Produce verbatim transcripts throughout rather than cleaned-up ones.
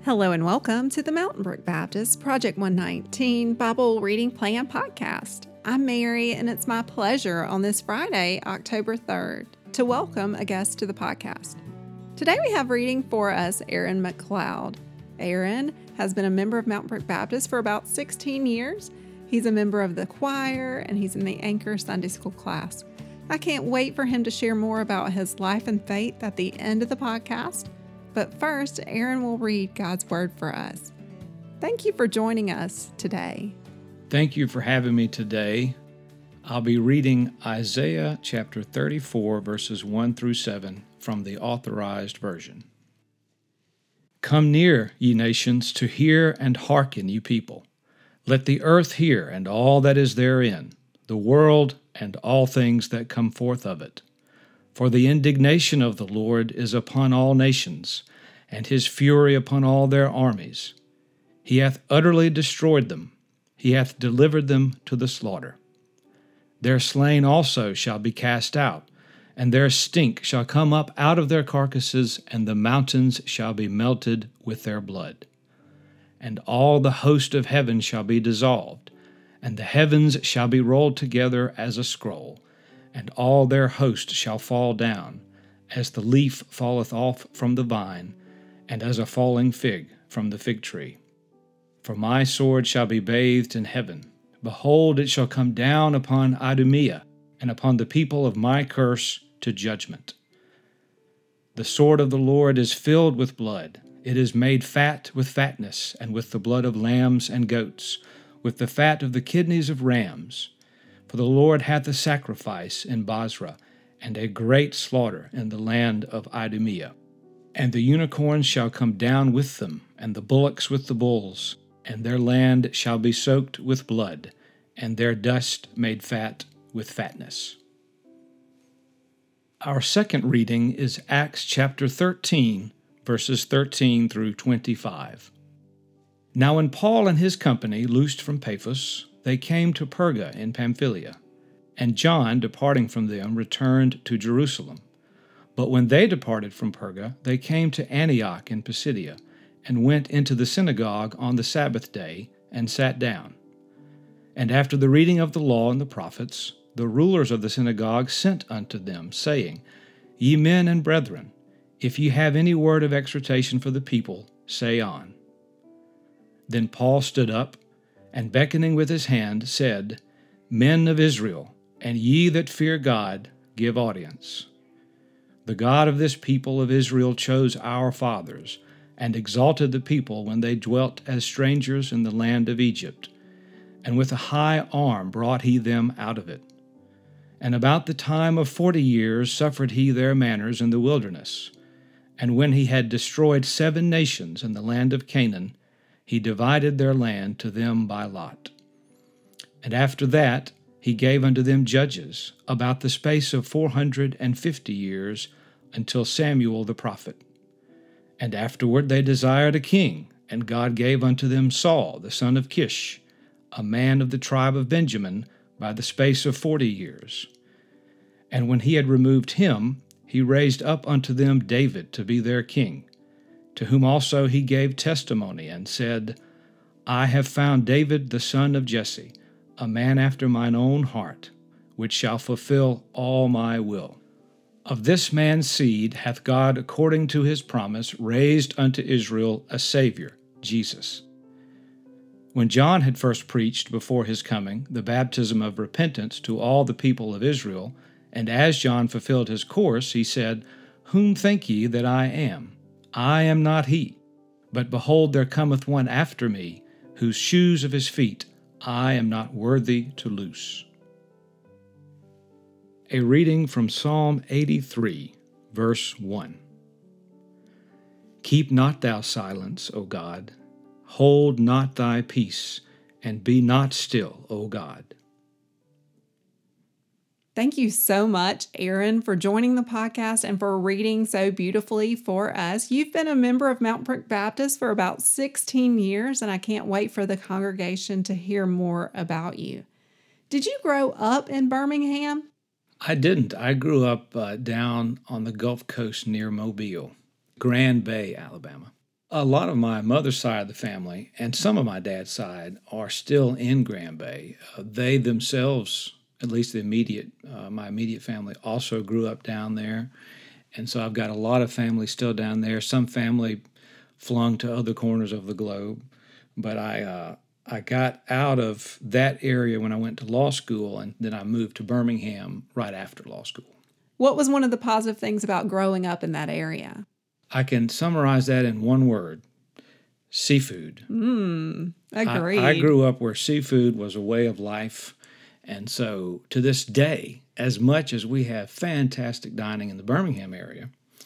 Hello and welcome to the Mountain Brook Baptist Project one nineteen Bible Reading Plan Podcast. I'm Mary, and it's my pleasure on this Friday, October third, to welcome a guest to the podcast. Today we have reading for us Aaron McLeod. Aaron has been a member of Mountain Brook Baptist for about sixteen years. He's a member of the choir, and he's in the Anchor Sunday School class. I can't wait for him to share more about his life and faith at the end of the podcast. But first, Aaron will read God's Word for us. Thank you for joining us today. Thank you for having me today. I'll be reading Isaiah chapter thirty-four, verses one through seven from the Authorized Version. Come near, ye nations, to hear and hearken, you people. Let the earth hear and all that is therein, the world and all things that come forth of it. For the indignation of the Lord is upon all nations, and his fury upon all their armies. He hath utterly destroyed them, he hath delivered them to the slaughter. Their slain also shall be cast out, and their stink shall come up out of their carcasses, and the mountains shall be melted with their blood. And all the host of heaven shall be dissolved, and the heavens shall be rolled together as a scroll, and all their host shall fall down, as the leaf falleth off from the vine, and as a falling fig from the fig tree. For my sword shall be bathed in heaven. Behold, it shall come down upon Idumea, and upon the people of my curse to judgment. The sword of the Lord is filled with blood. It is made fat with fatness, and with the blood of lambs and goats, with the fat of the kidneys of rams. For the Lord hath a sacrifice in Bozrah, and a great slaughter in the land of Idumea. And the unicorns shall come down with them, and the bullocks with the bulls, and their land shall be soaked with blood, and their dust made fat with fatness. Our second reading is Acts chapter thirteen, verses thirteen through twenty-five. Now when Paul and his company loosed from Paphos, they came to Perga in Pamphylia, and John, departing from them, returned to Jerusalem. But when they departed from Perga, they came to Antioch in Pisidia, and went into the synagogue on the Sabbath day, and sat down. And after the reading of the law and the prophets, the rulers of the synagogue sent unto them, saying, Ye men and brethren, if ye have any word of exhortation for the people, say on. Then Paul stood up, and beckoning with his hand, said, Men of Israel, and ye that fear God, give audience. The God of this people of Israel chose our fathers, and exalted the people when they dwelt as strangers in the land of Egypt, and with a high arm brought he them out of it. And about the time of forty years suffered he their manners in the wilderness. And when he had destroyed seven nations in the land of Canaan, he divided their land to them by lot. And after that he gave unto them judges, about the space of four hundred and fifty years, until Samuel the prophet. And afterward they desired a king, and God gave unto them Saul the son of Kish, a man of the tribe of Benjamin, by the space of forty years. And when he had removed him, he raised up unto them David to be their king, to whom also he gave testimony, and said, I have found David the son of Jesse, a man after mine own heart, which shall fulfill all my will. Of this man's seed hath God, according to his promise, raised unto Israel a Savior, Jesus. When John had first preached before his coming the baptism of repentance to all the people of Israel, and as John fulfilled his course, he said, Whom think ye that I am? I am not he. But behold, there cometh one after me, whose shoes of his feet I am not worthy to loose. A reading from Psalm eighty-three, verse one. Keep not thou silence, O God. Hold not thy peace, and be not still, O God. Thank you so much, Aaron, for joining the podcast and for reading so beautifully for us. You've been a member of Mountain Brook Baptist for about sixteen years, and I can't wait for the congregation to hear more about you. Did you grow up in Birmingham? I didn't. I grew up uh, down on the Gulf Coast near Mobile, Grand Bay, Alabama. A lot of my mother's side of the family and some of my dad's side are still in Grand Bay. Uh, they themselves, at least the immediate, uh, my immediate family, also grew up down there. And so I've got a lot of family still down there. Some family flung to other corners of the globe. But I, uh, I got out of that area when I went to law school, and then I moved to Birmingham right after law school. What was one of the positive things about growing up in that area? I can summarize that in one word: seafood. Mm, agreed. I, I grew up where seafood was a way of life. And so to this day, as much as we have fantastic dining in the Birmingham area,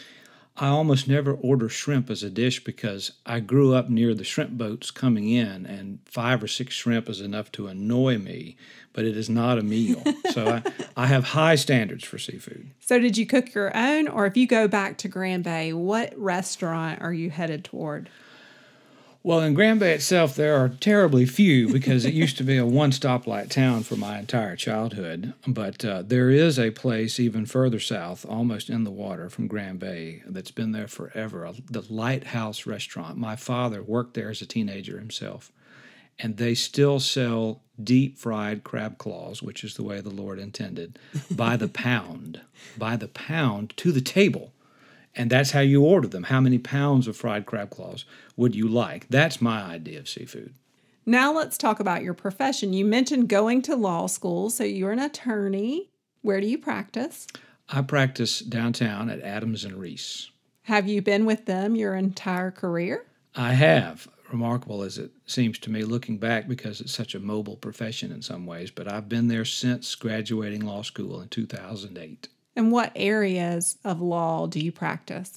I almost never order shrimp as a dish because I grew up near the shrimp boats coming in, and five or six shrimp is enough to annoy me, but it is not a meal. So I, I have high standards for seafood. So did you cook your own, or if you go back to Grand Bay, what restaurant are you headed toward? Well, in Grand Bay itself, there are terribly few because it used to be a one-stoplight town for my entire childhood. But uh, there is a place even further south, almost in the water from Grand Bay, that's been there forever, the Lighthouse Restaurant. My father worked there as a teenager himself, and they still sell deep-fried crab claws, which is the way the Lord intended, by the pound, by the pound to the table. And that's how you order them. How many pounds of fried crab claws would you like? That's my idea of seafood. Now let's talk about your profession. You mentioned going to law school, so you're an attorney. Where do you practice? I practice downtown at Adams and Reese. Have you been with them your entire career? I have. Remarkable as it seems to me looking back, because it's such a mobile profession in some ways, but I've been there since graduating law school in two thousand eight. And what areas of law do you practice?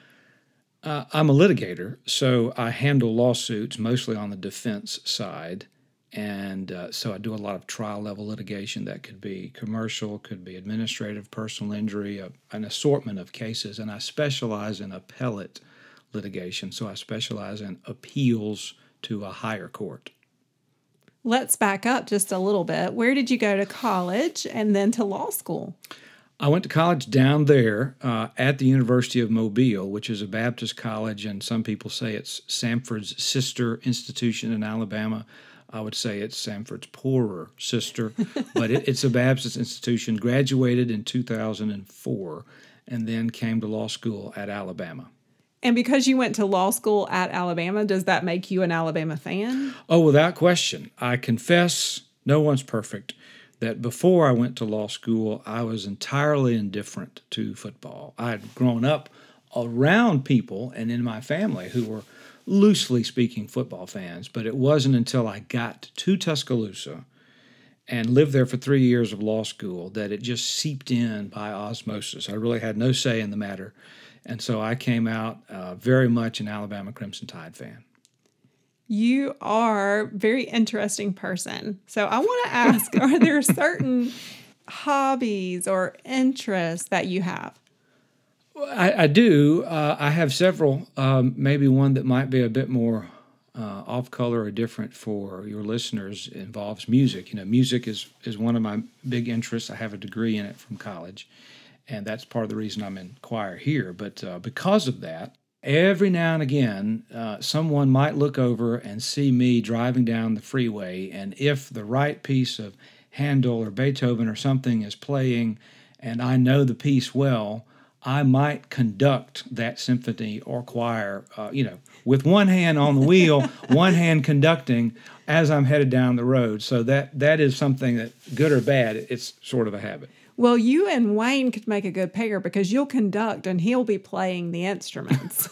Uh, I'm a litigator, so I handle lawsuits mostly on the defense side. And uh, so I do a lot of trial-level litigation that could be commercial, could be administrative, personal injury, a, an assortment of cases. And I specialize in appellate litigation, so I specialize in appeals to a higher court. Let's back up just a little bit. Where did you go to college and then to law school? I went to college down there uh, at the University of Mobile, which is a Baptist college, and some people say it's Samford's sister institution in Alabama. I would say it's Samford's poorer sister, but it, it's a Baptist institution. Graduated in two thousand four, and then came to law school at Alabama. And because you went to law school at Alabama, does that make you an Alabama fan? Oh, without question. I confess, no one's perfect, that before I went to law school, I was entirely indifferent to football. I had grown up around people and in my family who were loosely speaking football fans, but it wasn't until I got to Tuscaloosa and lived there for three years of law school that it just seeped in by osmosis. I really had no say in the matter, and so I came out uh, very much an Alabama Crimson Tide fan. You are a very interesting person. So I want to ask, are there certain hobbies or interests that you have? I, I do. Uh, I have several. Um, maybe one that might be a bit more uh, off-color or different for your listeners involves music. You know, music is, is one of my big interests. I have a degree in it from college, and that's part of the reason I'm in choir here. But uh, because of that, every now and again, uh, someone might look over and see me driving down the freeway, and if the right piece of Handel or Beethoven or something is playing, and I know the piece well, I might conduct that symphony or choir, uh, you know, with one hand on the wheel, one hand conducting as I'm headed down the road. So that that is something that, good or bad, it's sort of a habit. Well, you and Wayne could make a good pair because you'll conduct and he'll be playing the instruments.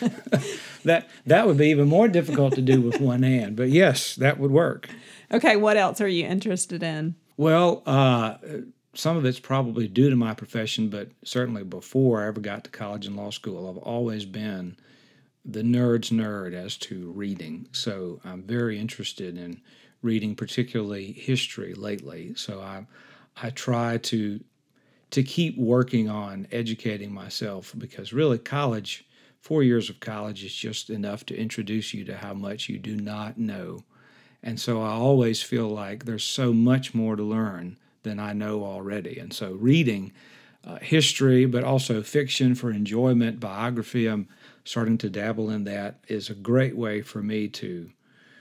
that that would be even more difficult to do with one hand, but yes, that would work. Okay, what else are you interested in? Well, uh, some of it's probably due to my profession, but certainly before I ever got to college and law school, I've always been the nerd's nerd as to reading. So I'm very interested in reading, particularly history lately. So I I try to to keep working on educating myself, because really college, four years of college is just enough to introduce you to how much you do not know. And so I always feel like there's so much more to learn than I know already. And so reading uh, history, but also fiction for enjoyment, biography. I'm starting to dabble in that. Is a great way for me to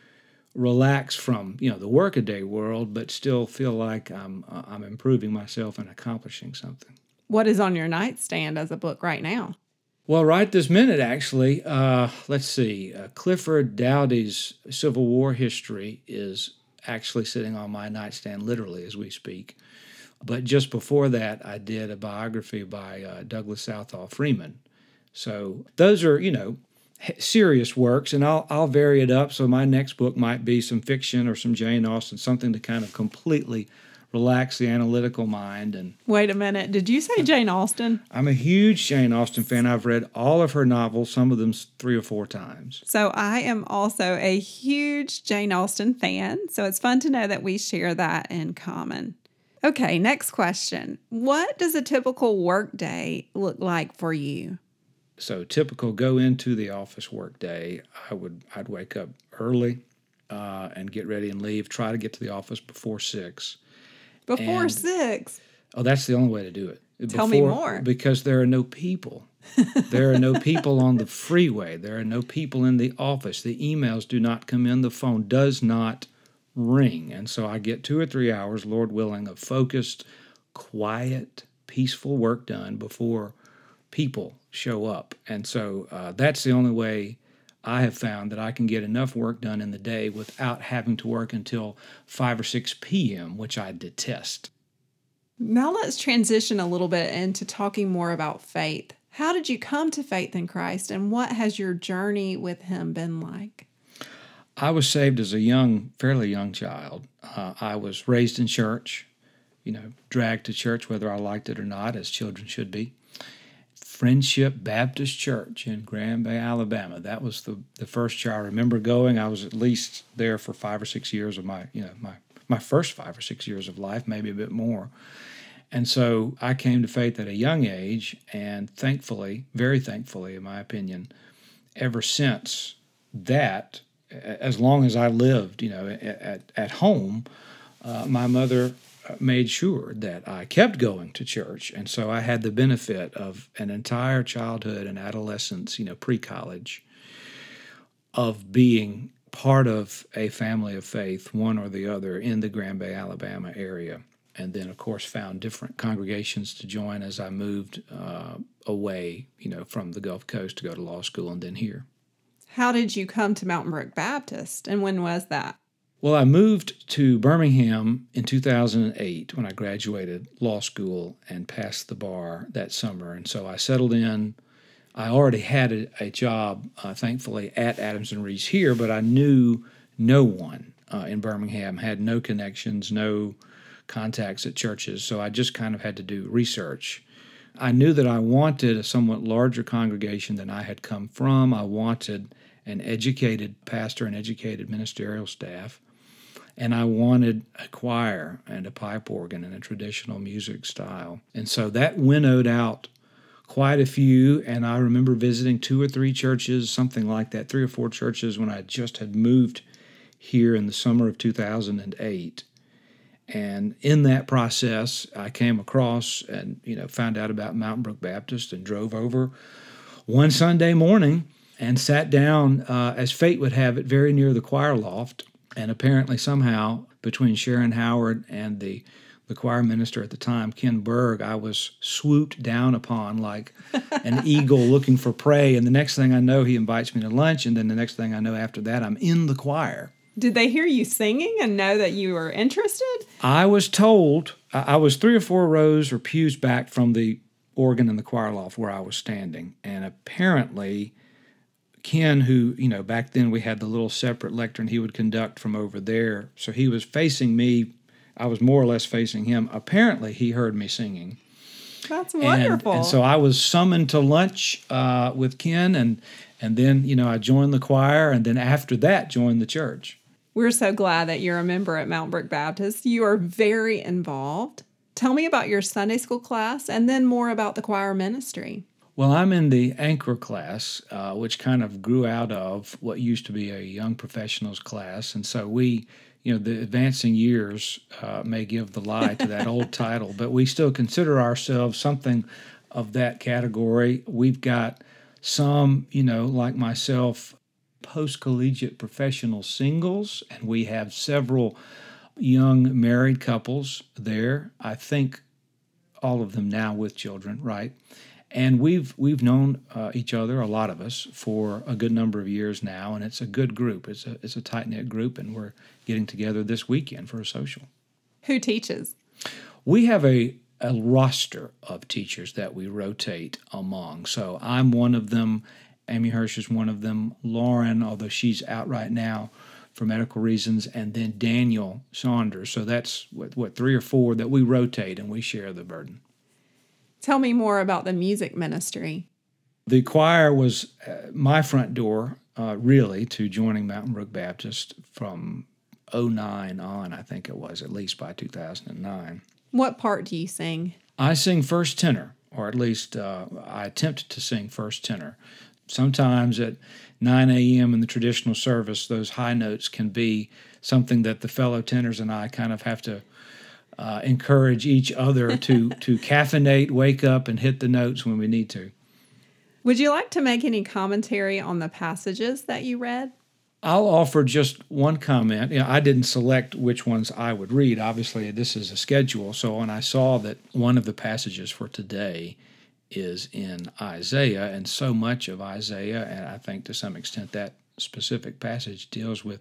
relax from, you know, the workaday world, but still feel like I'm uh, I'm improving myself and accomplishing something. What is on your nightstand as a book right now? Well, right this minute, actually, uh, let's see, uh, Clifford Doughty's Civil War history is actually sitting on my nightstand literally as we speak. But just before that, I did a biography by uh, Douglas Southall Freeman. So those are, you know, serious works, and I'll I'll vary it up. So my next book might be some fiction or some Jane Austen, something to kind of completely relax the analytical mind. And Wait a minute. Did you say Jane Austen? I'm a huge Jane Austen fan. I've read all of her novels, some of them three or four times. So I am also a huge Jane Austen fan. So it's fun to know that we share that in common. Okay, next question. What does a typical work day look like for you? So typical go into the office work day, I would I'd wake up early uh, and get ready and leave. Try to get to the office before six. Before And- six? Oh, that's the only way to do it. Tell me more. Because there are no people. There are no people on the freeway. There are no people in the office. The emails do not come in. The phone does not ring. And so I get two or three hours, Lord willing, of focused, quiet, peaceful work done before people show up. And so uh, that's the only way I have found that I can get enough work done in the day without having to work until five or six p.m., which I detest. Now let's transition a little bit into talking more about faith. How did you come to faith in Christ, and what has your journey with Him been like? I was saved as a young, fairly young child. Uh, I was raised in church, you know, dragged to church whether I liked it or not, as children should be. Friendship Baptist Church in Grand Bay, Alabama. That was the, the first church I remember going. I was at least there for five or six years of my, you know, my, my first five or six years of life, maybe a bit more. And so I came to faith at a young age, and thankfully, very thankfully, in my opinion, ever since that, as long as I lived, you know, at, at home, uh, my mother made sure that I kept going to church. And so I had the benefit of an entire childhood and adolescence, you know, pre-college, of being part of a family of faith, one or the other, in the Grand Bay, Alabama area. And then, of course, found different congregations to join as I moved uh, away, you know, from the Gulf Coast to go to law school and then here. How did you come to Mountain Brook Baptist, and when was that? Well, I moved to Birmingham in two thousand eight when I graduated law school and passed the bar that summer. And so I settled in. I already had a, a job, uh, thankfully, at Adams and Reese here, but I knew no one uh, in Birmingham, had no connections, no contacts at churches. So I just kind of had to do research. I knew that I wanted a somewhat larger congregation than I had come from. I wanted an educated pastor and educated ministerial staff. And I wanted a choir and a pipe organ and a traditional music style. And so that winnowed out quite a few. And I remember visiting two or three churches, something like that, three or four churches when I just had moved here in the summer of two thousand eight. And in that process, I came across and, you know, found out about Mountain Brook Baptist and drove over one Sunday morning and sat down, uh, as fate would have it, very near the choir loft. And apparently somehow between Sharon Howard and the, the choir minister at the time, Ken Berg, I was swooped down upon like an eagle looking for prey. And the next thing I know, he invites me to lunch. And then the next thing I know after that, I'm in the choir. Did they hear you singing and know that you were interested? I was told, I was three or four rows or pews back from the organ in the choir loft where I was standing. And apparently Ken, who, you know, back then we had the little separate lectern he would conduct from over there. So he was facing me. I was more or less facing him. Apparently he heard me singing. That's wonderful. And, and so I was summoned to lunch uh, with Ken, and and then, you know, I joined the choir, and then after that joined the church. We're so glad that you're a member at Mountain Brook Baptist. You are very involved. Tell me about your Sunday school class and then more about the choir ministry. Well, I'm in the anchor class, uh, which kind of grew out of what used to be a young professionals class. And so we you know, the advancing years uh, may give the lie to that old title, but we still consider ourselves something of that category. We've got some, you know, like myself, post-collegiate professional singles, and we have several young married couples there. I think all of them now with children, right? And we've we've known uh, each other, a lot of us, for a good number of years now, and it's a good group. It's a it's a tight-knit group, and we're getting together this weekend for a social. Who teaches? We have a, a roster of teachers that we rotate among. So I'm one of them. Amy Hirsch is one of them. Lauren, although she's out right now for medical reasons, and then Daniel Saunders. So that's, what, what three or four that we rotate, and we share the burden. Tell me more about the music ministry. The choir was uh, my front door, uh, really, to joining Mountain Brook Baptist from oh nine on, I think it was, at least by two thousand nine. What part do you sing? I sing first tenor, or at least uh, I attempt to sing first tenor. Sometimes at nine a.m. in the traditional service, those high notes can be something that the fellow tenors and I kind of have to Uh, encourage each other to to caffeinate, wake up, and hit the notes when we need to. Would you like to make any commentary on the passages that you read? I'll offer just one comment. You know, I didn't select which ones I would read. Obviously, this is a schedule. So when I saw that one of the passages for today is in Isaiah, and so much of Isaiah, and I think to some extent that specific passage deals with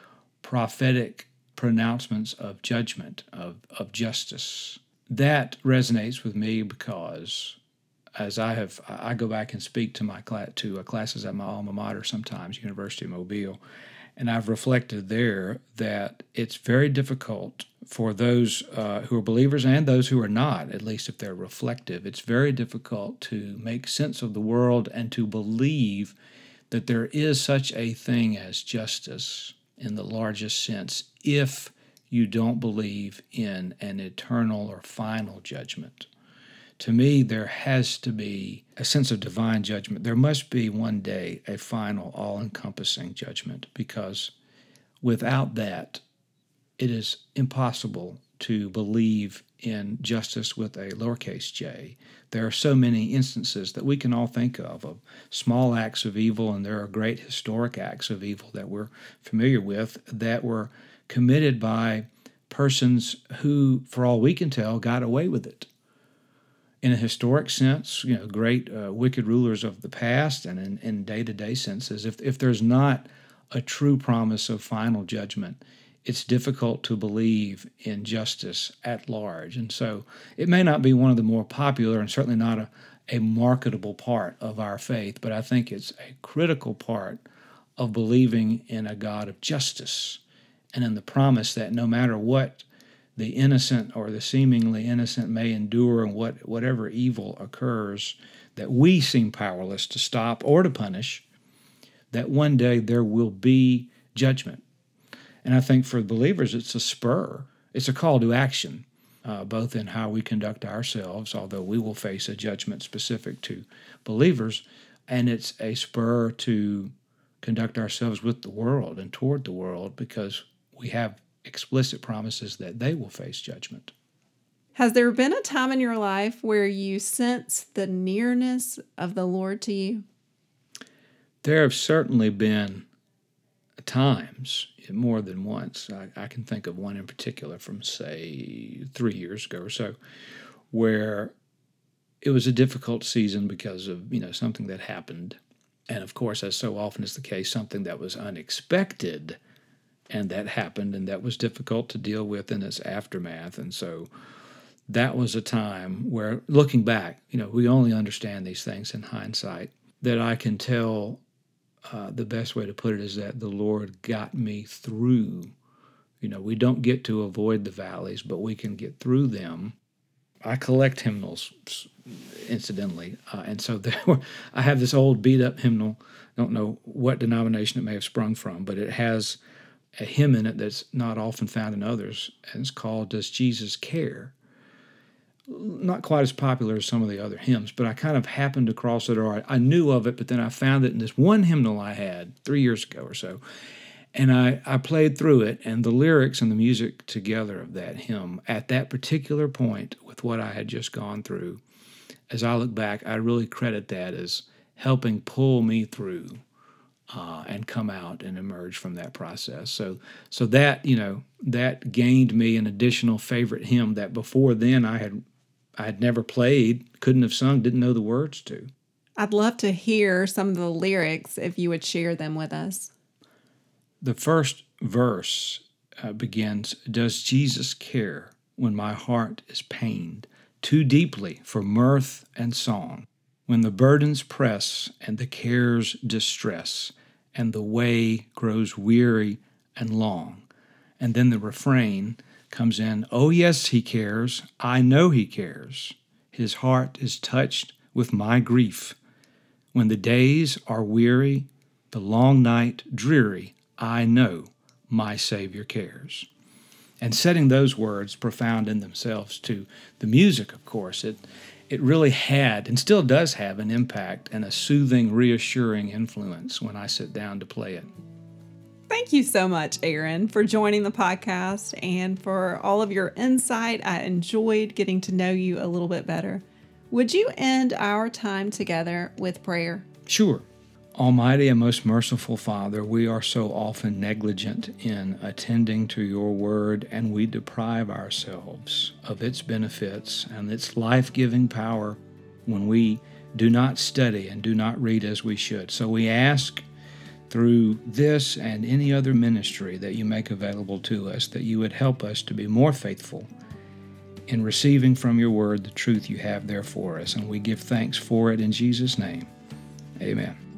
prophetic pronouncements of judgment, of, of justice. That resonates with me because as I have, I go back and speak to my class, to uh, classes at my alma mater sometimes, University of Mobile, and I've reflected there that it's very difficult for those uh, who are believers and those who are not, at least if they're reflective, it's very difficult to make sense of the world and to believe that there is such a thing as justice in the largest sense if you don't believe in an eternal or final judgment. To me, there has to be a sense of divine judgment. There must be one day a final, all-encompassing judgment, because without that, it is impossible to believe in justice with a lowercase j. There are so many instances that we can all think of, of small acts of evil, and there are great historic acts of evil that we're familiar with that were committed by persons who, for all we can tell, got away with it. In a historic sense, you know, great uh, wicked rulers of the past, and in, in day-to-day senses, if if there's not a true promise of final judgment, it's difficult to believe in justice at large. And so it may not be one of the more popular and certainly not a, a marketable part of our faith, but I think it's a critical part of believing in a God of justice and in the promise that no matter what the innocent or the seemingly innocent may endure and what whatever evil occurs that we seem powerless to stop or to punish, that one day there will be judgment. And I think for believers, it's a spur. It's a call to action, uh, both in how we conduct ourselves, although we will face a judgment specific to believers, and it's a spur to conduct ourselves with the world and toward the world, because we have explicit promises that they will face judgment. Has there been a time in your life where you sense the nearness of the Lord to you? There have certainly been times, more than once. I, I can think of one in particular from, say, three years ago or so, where it was a difficult season because of, you know, something that happened. And of course, as so often is the case, something that was unexpected and that happened and that was difficult to deal with in its aftermath. And so that was a time where, looking back, you know, we only understand these things in hindsight, that I can tell uh, the best way to put it is that the Lord got me through. You know, we don't get to avoid the valleys, but we can get through them. I collect hymnals, incidentally, uh, and so there were, I have this old beat-up hymnal. I don't know what denomination it may have sprung from, but it has a hymn in it that's not often found in others, and it's called "Does Jesus Care?" Not quite as popular as some of the other hymns, but I kind of happened across it, or I, I knew of it, but then I found it in this one hymnal I had three years ago or so. And I, I played through it, and the lyrics and the music together of that hymn at that particular point with what I had just gone through, as I look back, I really credit that as helping pull me through uh, and come out and emerge from that process. So so that, you know, that gained me an additional favorite hymn that before then I had I had never played, couldn't have sung, didn't know the words to. I'd love to hear some of the lyrics if you would share them with us. The first verse uh, begins, "Does Jesus care when my heart is pained too deeply for mirth and song? When the burdens press and the cares distress, and the way grows weary and long." And then the refrain comes in, "Oh yes, he cares, I know he cares. His heart is touched with my grief. When the days are weary, the long night dreary, I know my Savior cares." And setting those words, profound in themselves, to the music, of course, it it really had and still does have an impact and a soothing, reassuring influence when I sit down to play it. Thank you so much, Aaron, for joining the podcast and for all of your insight. I enjoyed getting to know you a little bit better. Would you end our time together with prayer? Sure. Almighty and most merciful Father, we are so often negligent in attending to your word, and we deprive ourselves of its benefits and its life-giving power when we do not study and do not read as we should. So we ask through this and any other ministry that you make available to us that you would help us to be more faithful in receiving from your word the truth you have there for us. And we give thanks for it in Jesus' name. Amen.